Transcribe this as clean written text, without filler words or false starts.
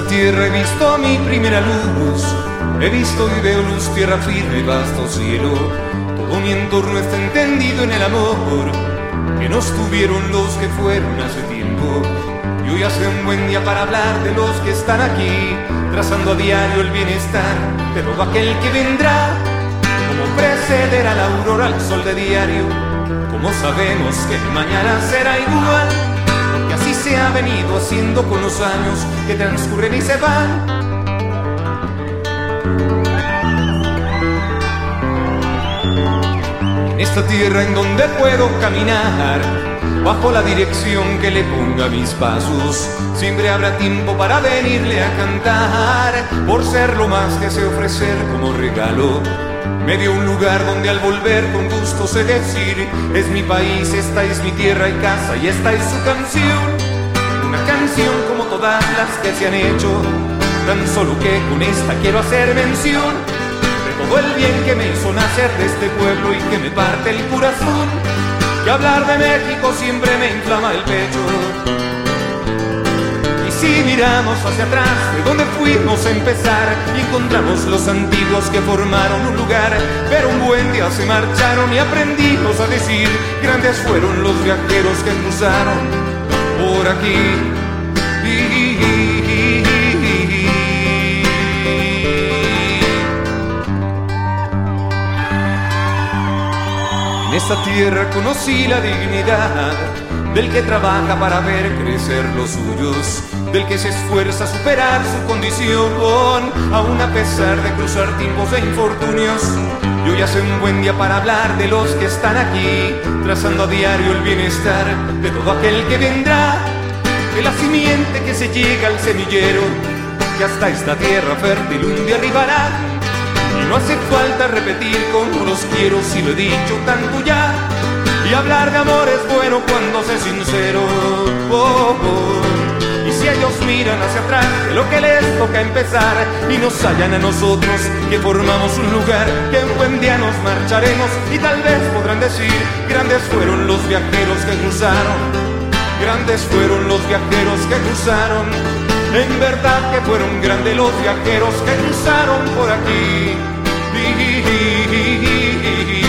tierra he visto mi primera luz, he visto y veo luz, tierra firme, vasto cielo. Todo mi entorno está entendido en el amor que nos tuvieron los que fueron hace tiempo. Y hoy hace un buen día para hablar de los que están aquí, trazando a diario el bienestar de todo aquel que vendrá. Como precederá la aurora al sol de diario, como sabemos que mañana será igual, porque así se ha venido haciendo con los años que transcurren y se van. En esta tierra en donde puedo caminar, bajo la dirección que le ponga mis pasos, siempre habrá tiempo para venirle a cantar, por ser lo más que sé ofrecer como regalo. Me dio un lugar donde al volver con gusto sé decir: es mi país, esta es mi tierra y casa, y esta es su canción. Una canción como todas las que se han hecho, tan solo que con esta quiero hacer mención de todo el bien que me hizo nacer de este pueblo y que me parte el corazón. Que hablar de México siempre me inflama el pecho. Y si miramos hacia atrás, de donde fuimos a empezar, y encontramos los antiguos que formaron un lugar, pero un buen día se marcharon y aprendimos a decir: grandes fueron los viajeros que cruzaron por aquí. En esta tierra conocí la dignidad del que trabaja para ver crecer los suyos, del que se esfuerza a superar su condición, aún a pesar de cruzar tiempos de infortunios. Y hoy hace un buen día para hablar de los que están aquí, trazando a diario el bienestar de todo aquel que vendrá, de la simiente que se llega al semillero, que hasta esta tierra fértil un día arribará. Y no hace falta repetir como los quiero si lo he dicho tanto ya. Y hablar de amor es bueno cuando se es sincero. Y si ellos miran hacia atrás de lo que les toca empezar, y nos hallan a nosotros que formamos un lugar, que un buen día nos marcharemos y tal vez podrán decir: grandes fueron los viajeros que cruzaron, grandes fueron los viajeros que cruzaron. En verdad que fueron grandes los viajeros que cruzaron por aquí.